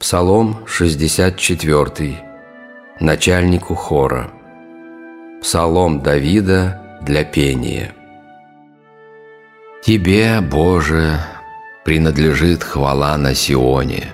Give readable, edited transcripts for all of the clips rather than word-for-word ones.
Псалом 64. Начальнику хора. Псалом Давида для пения. Тебе, Боже, принадлежит хвала на Сионе,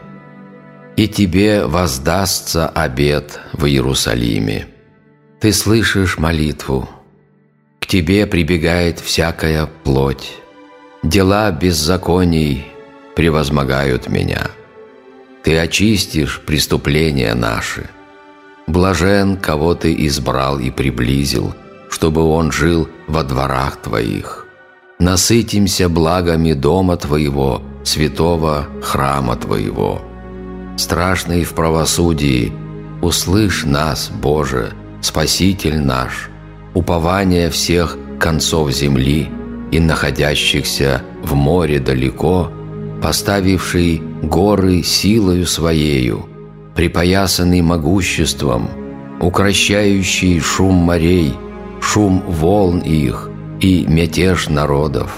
и Тебе воздастся обет в Иерусалиме. Ты слышишь молитву, к Тебе прибегает всякая плоть, дела беззаконий превозмогают меня. Ты очистишь преступления наши. Блажен, кого Ты избрал и приблизил, чтобы он жил во дворах Твоих. Насытимся благами дома Твоего, святого храма Твоего. Страшный в правосудии, услышь нас, Боже, Спаситель наш, упование всех концов земли и находящихся в море далеко, поставивший горы силою Своею, припоясанный могуществом, укрощающий шум морей, шум волн их и мятеж народов.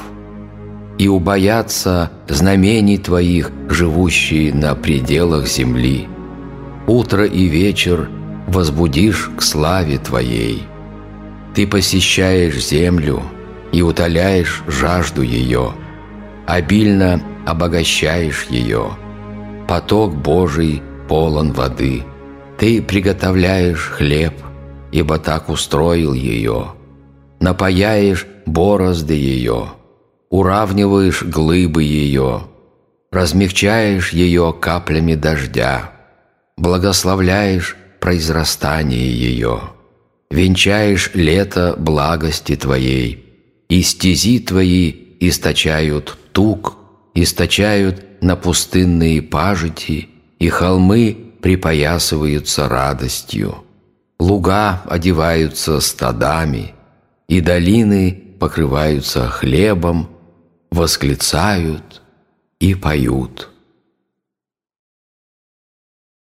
И убоятся знамений Твоих, живущие на пределах земли. Утро и вечер возбудишь к славе Твоей. Ты посещаешь землю и утоляешь жажду ее, обильно обогащаешь ее. Поток Божий полон воды. Ты приготовляешь хлеб, ибо так устроил ее. Напояешь борозды ее, уравниваешь глыбы ее, размягчаешь ее каплями дождя, благословляешь произрастание ее, венчаешь лето благости Твоей, и стези Твои источают тук, источают на пустынные пажити, и холмы припоясываются радостью. Луга одеваются стадами, и долины покрываются хлебом, восклицают и поют.